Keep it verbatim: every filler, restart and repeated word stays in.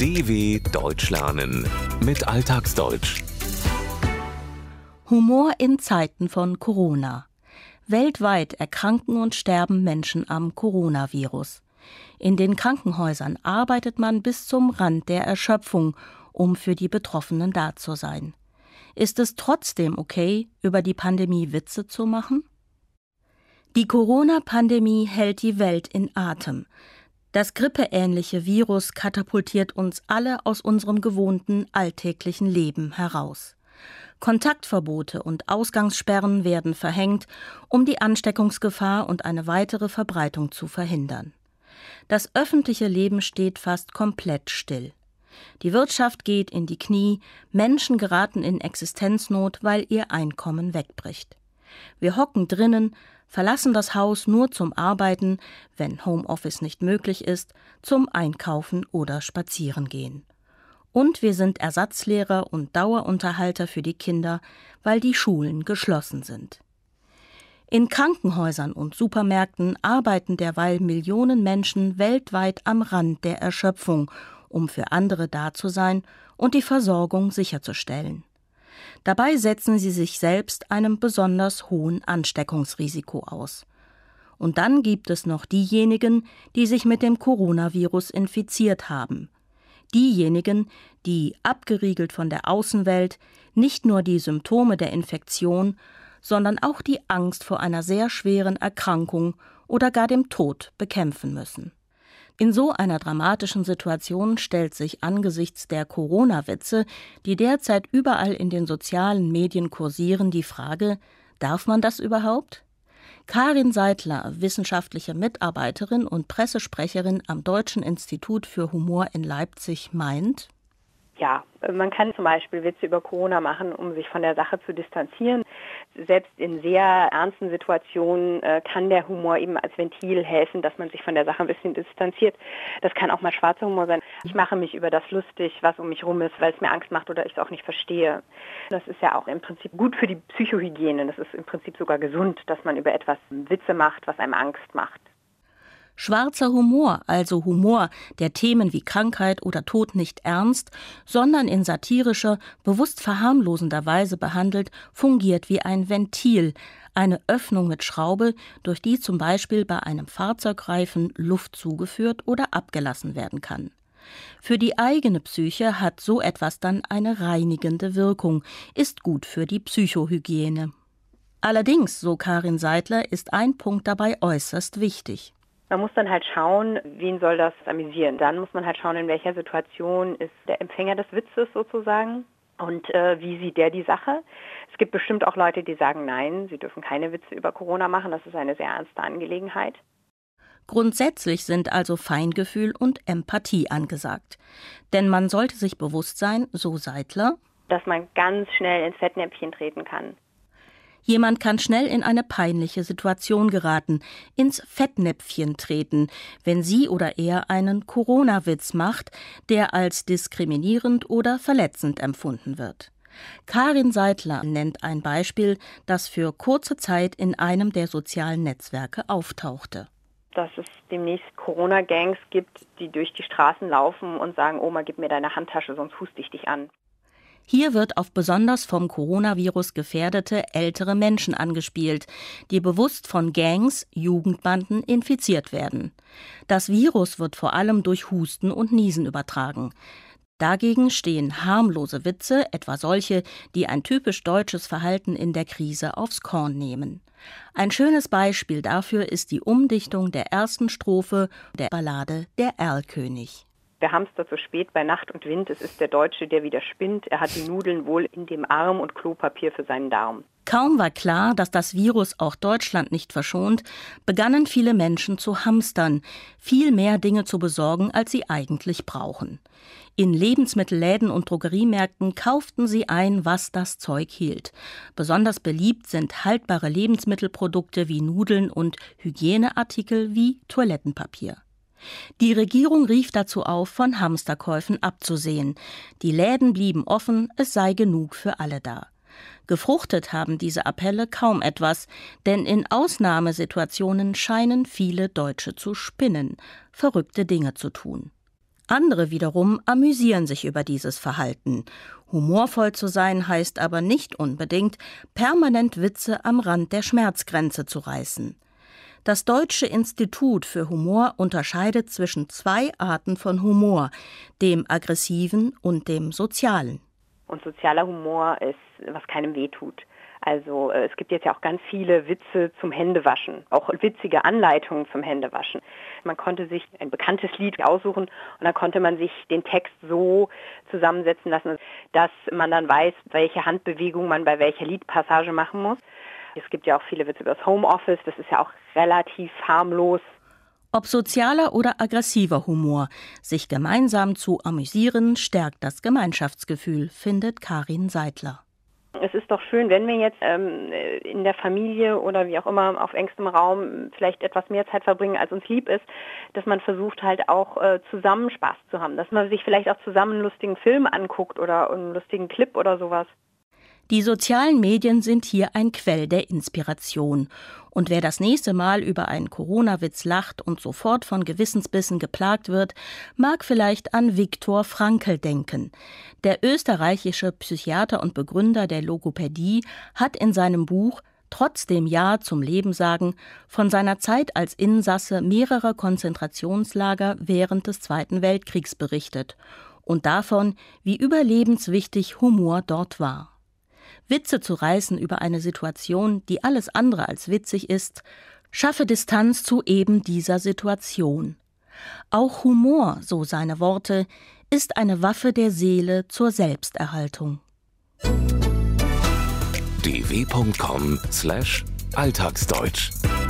D W Deutsch lernen mit Alltagsdeutsch. Humor in Zeiten von Corona. Weltweit erkranken und sterben Menschen am Coronavirus. In den Krankenhäusern arbeitet man bis zum Rand der Erschöpfung, um für die Betroffenen da zu sein. Ist es trotzdem okay, über die Pandemie Witze zu machen? Die Corona-Pandemie hält die Welt in Atem. Das grippeähnliche Virus katapultiert uns alle aus unserem gewohnten alltäglichen Leben heraus. Kontaktverbote und Ausgangssperren werden verhängt, um die Ansteckungsgefahr und eine weitere Verbreitung zu verhindern. Das öffentliche Leben steht fast komplett still. Die Wirtschaft geht in die Knie, Menschen geraten in Existenznot, weil ihr Einkommen wegbricht. Wir hocken drinnen, verlassen das Haus nur zum Arbeiten, wenn Homeoffice nicht möglich ist, zum Einkaufen oder Spazierengehen. Und wir sind Ersatzlehrer und Dauerunterhalter für die Kinder, weil die Schulen geschlossen sind. In Krankenhäusern und Supermärkten arbeiten derweil Millionen Menschen weltweit am Rand der Erschöpfung, um für andere da zu sein und die Versorgung sicherzustellen. Dabei setzen sie sich selbst einem besonders hohen Ansteckungsrisiko aus. Und dann gibt es noch diejenigen, die sich mit dem Coronavirus infiziert haben. Diejenigen, die, abgeriegelt von der Außenwelt, nicht nur die Symptome der Infektion, sondern auch die Angst vor einer sehr schweren Erkrankung oder gar dem Tod bekämpfen müssen. In so einer dramatischen Situation stellt sich angesichts der Corona-Witze, die derzeit überall in den sozialen Medien kursieren, die Frage: Darf man das überhaupt? Karin Seidler, wissenschaftliche Mitarbeiterin und Pressesprecherin am Deutschen Institut für Humor in Leipzig, meint: Ja, man kann zum Beispiel Witze über Corona machen, um sich von der Sache zu distanzieren. Selbst in sehr ernsten Situationen äh, kann der Humor eben als Ventil helfen, dass man sich von der Sache ein bisschen distanziert. Das kann auch mal schwarzer Humor sein. Ich mache mich über das lustig, was um mich rum ist, weil es mir Angst macht oder ich es auch nicht verstehe. Das ist ja auch im Prinzip gut für die Psychohygiene. Das ist im Prinzip sogar gesund, dass man über etwas Witze macht, was einem Angst macht. Schwarzer Humor, also Humor, der Themen wie Krankheit oder Tod nicht ernst, sondern in satirischer, bewusst verharmlosender Weise behandelt, fungiert wie ein Ventil, eine Öffnung mit Schraube, durch die zum Beispiel bei einem Fahrzeugreifen Luft zugeführt oder abgelassen werden kann. Für die eigene Psyche hat so etwas dann eine reinigende Wirkung, ist gut für die Psychohygiene. Allerdings, so Karin Seidler, ist ein Punkt dabei äußerst wichtig. Man muss dann halt schauen, wen soll das amüsieren. Dann muss man halt schauen, in welcher Situation ist der Empfänger des Witzes sozusagen und äh, wie sieht der die Sache. Es gibt bestimmt auch Leute, die sagen, nein, sie dürfen keine Witze über Corona machen, das ist eine sehr ernste Angelegenheit. Grundsätzlich sind also Feingefühl und Empathie angesagt. Denn man sollte sich bewusst sein, so Seidler, dass man ganz schnell ins Fettnäpfchen treten kann. Jemand kann schnell in eine peinliche Situation geraten, ins Fettnäpfchen treten, wenn sie oder er einen Corona-Witz macht, der als diskriminierend oder verletzend empfunden wird. Karin Seidler nennt ein Beispiel, das für kurze Zeit in einem der sozialen Netzwerke auftauchte. Dass es demnächst Corona-Gangs gibt, die durch die Straßen laufen und sagen, Oma, gib mir deine Handtasche, sonst huste ich dich an. Hier wird auf besonders vom Coronavirus gefährdete ältere Menschen angespielt, die bewusst von Gangs, Jugendbanden infiziert werden. Das Virus wird vor allem durch Husten und Niesen übertragen. Dagegen stehen harmlose Witze, etwa solche, die ein typisch deutsches Verhalten in der Krise aufs Korn nehmen. Ein schönes Beispiel dafür ist die Umdichtung der ersten Strophe der Ballade Der Erlkönig. Der Hamster zu spät bei Nacht und Wind, es ist der Deutsche, der wieder spinnt. Er hat die Nudeln wohl in dem Arm und Klopapier für seinen Darm. Kaum war klar, dass das Virus auch Deutschland nicht verschont, begannen viele Menschen zu hamstern, viel mehr Dinge zu besorgen, als sie eigentlich brauchen. In Lebensmittelläden und Drogeriemärkten kauften sie ein, was das Zeug hielt. Besonders beliebt sind haltbare Lebensmittelprodukte wie Nudeln und Hygieneartikel wie Toilettenpapier. Die Regierung rief dazu auf, von Hamsterkäufen abzusehen. Die Läden blieben offen, es sei genug für alle da. Gefruchtet haben diese Appelle kaum etwas, denn in Ausnahmesituationen scheinen viele Deutsche zu spinnen, verrückte Dinge zu tun. Andere wiederum amüsieren sich über dieses Verhalten. Humorvoll zu sein heißt aber nicht unbedingt, permanent Witze am Rand der Schmerzgrenze zu reißen. Das Deutsche Institut für Humor unterscheidet zwischen zwei Arten von Humor, dem aggressiven und dem sozialen. Und sozialer Humor ist, was keinem wehtut. Also es gibt jetzt ja auch ganz viele Witze zum Händewaschen, auch witzige Anleitungen zum Händewaschen. Man konnte sich ein bekanntes Lied aussuchen und dann konnte man sich den Text so zusammensetzen lassen, dass man dann weiß, welche Handbewegung man bei welcher Liedpassage machen muss. Es gibt ja auch viele Witze über das Homeoffice, das ist ja auch relativ harmlos. Ob sozialer oder aggressiver Humor, sich gemeinsam zu amüsieren, stärkt das Gemeinschaftsgefühl, findet Karin Seidler. Es ist doch schön, wenn wir jetzt ähm, in der Familie oder wie auch immer auf engstem Raum vielleicht etwas mehr Zeit verbringen, als uns lieb ist, dass man versucht halt auch äh, zusammen Spaß zu haben, dass man sich vielleicht auch zusammen einen lustigen Film anguckt oder einen lustigen Clip oder sowas. Die sozialen Medien sind hier ein Quell der Inspiration. Und wer das nächste Mal über einen Corona-Witz lacht und sofort von Gewissensbissen geplagt wird, mag vielleicht an Viktor Frankl denken. Der österreichische Psychiater und Begründer der Logopädie hat in seinem Buch Trotzdem Ja zum Leben sagen von seiner Zeit als Insasse mehrerer Konzentrationslager während des Zweiten Weltkriegs berichtet und davon, wie überlebenswichtig Humor dort war. Witze zu reißen über eine Situation, die alles andere als witzig ist, schaffe Distanz zu eben dieser Situation. Auch Humor, so seine Worte, ist eine Waffe der Seele zur Selbsterhaltung. d w punkt com slash alltagsdeutsch